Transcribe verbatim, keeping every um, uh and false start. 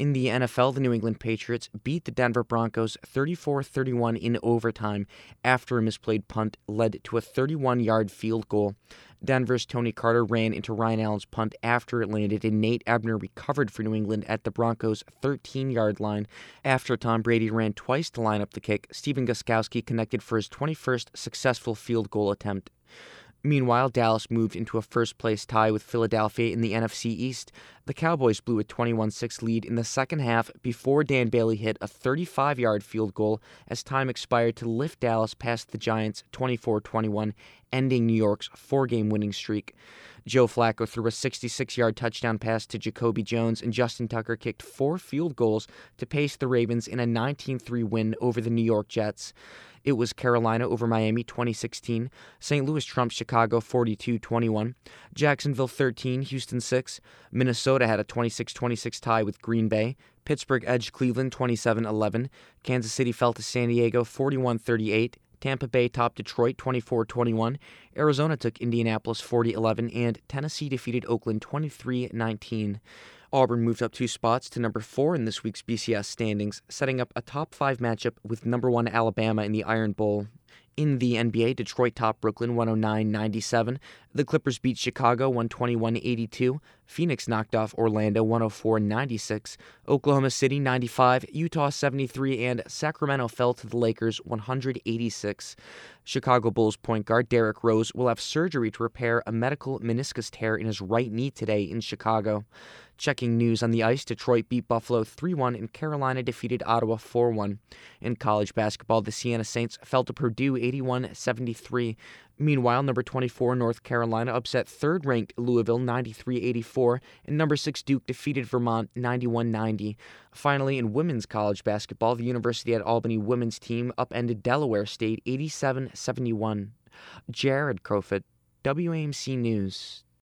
In the N F L, the New England Patriots beat the Denver Broncos thirty-four thirty-one in overtime after a misplayed punt led to a thirty-one-yard field goal. Denver's Tony Carter ran into Ryan Allen's punt after it landed, and Nate Ebner recovered for New England at the Broncos' thirteen-yard line. After Tom Brady ran twice to line up the kick, Stephen Gostkowski connected for his twenty-first successful field goal attempt. Meanwhile, Dallas moved into a first-place tie with Philadelphia in the N F C East. The Cowboys blew a twenty-one six lead in the second half before Dan Bailey hit a thirty-five-yard field goal as time expired to lift Dallas past the Giants twenty-four twenty-one, ending New York's four-game winning streak. Joe Flacco threw a sixty-six-yard touchdown pass to Jacoby Jones, and Justin Tucker kicked four field goals to pace the Ravens in a nineteen three win over the New York Jets. It was Carolina over Miami twenty sixteen, Saint Louis trumped Chicago forty-two twenty-one, Jacksonville thirteen, Houston six, Minnesota had a twenty-six twenty-six tie with Green Bay, Pittsburgh edged Cleveland twenty-seven eleven, Kansas City fell to San Diego forty-one thirty-eight, Tampa Bay topped Detroit twenty-four twenty-one, Arizona took Indianapolis forty eleven, and Tennessee defeated Oakland twenty-three nineteen. Auburn moved up two spots to number four in this week's B C S standings, setting up a top five matchup with number one Alabama in the Iron Bowl. In the N B A, Detroit topped Brooklyn one oh nine ninety-seven. The Clippers beat Chicago one twenty-one eighty-two. Phoenix knocked off Orlando one oh four ninety-six. Oklahoma City ninety-five, Utah seventy-three, and Sacramento fell to the Lakers one eighty-six. Chicago Bulls point guard Derrick Rose will have surgery to repair a medical meniscus tear in his right knee today in Chicago. Checking news on the ice, Detroit beat Buffalo three one and Carolina defeated Ottawa four one. In college basketball, the Siena Saints fell to Purdue eighty-one seventy-three. Meanwhile, number twenty-four North Carolina upset third-ranked Louisville ninety-three eighty-four, and number six Duke defeated Vermont ninety-one ninety. Finally, in women's college basketball, the University at Albany women's team upended Delaware State eighty-seven seventy-one. Jared Crofit, W A M C News.